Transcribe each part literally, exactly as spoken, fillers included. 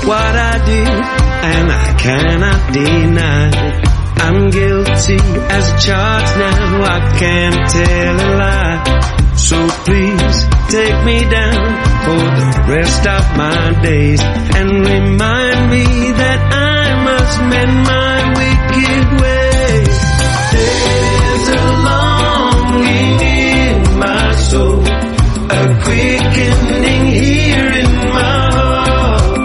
what I did, and I cannot deny. I'm guilty as charged now, I can't tell a lie. So please take me down for the rest of my days and remind me that I must mend my wicked ways. There's a longing in my soul, a quickening here in my heart.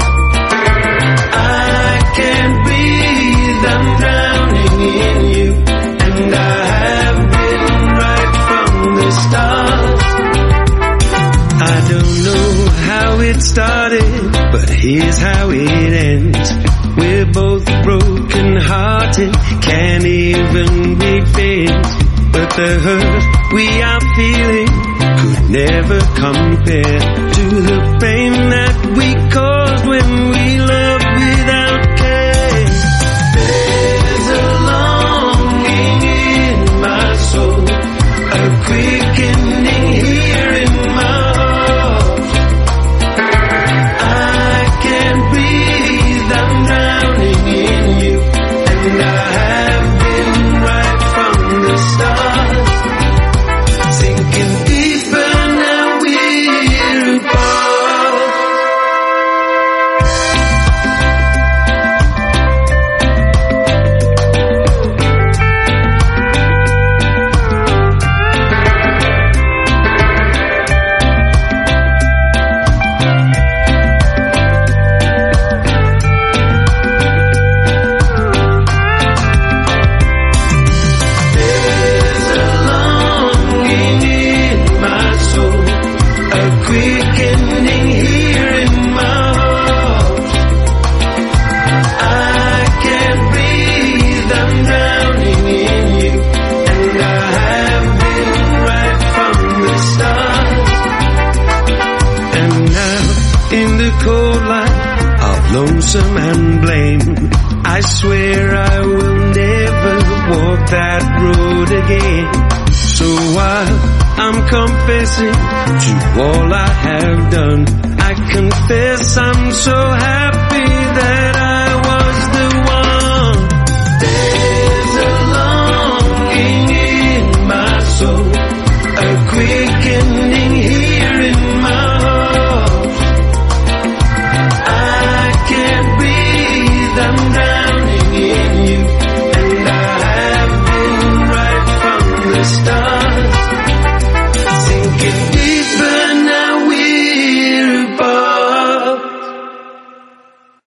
I can't breathe, I'm drowning in you, and I have been right from the start. I don't know how it started, but here's how it ends. We're both broken hearted, can't even be fixed. But the hurt we are feeling could never compare to the pain that we caused when we loved without care. There's a longing in my soul, a quickening here in my heart. I can't breathe, I'm drowning in you, and I have been right from the start. Sinking deeper, now we're apart. There's a longing in my soul, a quickening here in my heart. I can't breathe, I'm drowning in you, and I have been right from the start. And now, in the cold light of lonesome and blame, I swear I will never walk that road again. So while I'm confessing to all I have done, I confess I'm so happy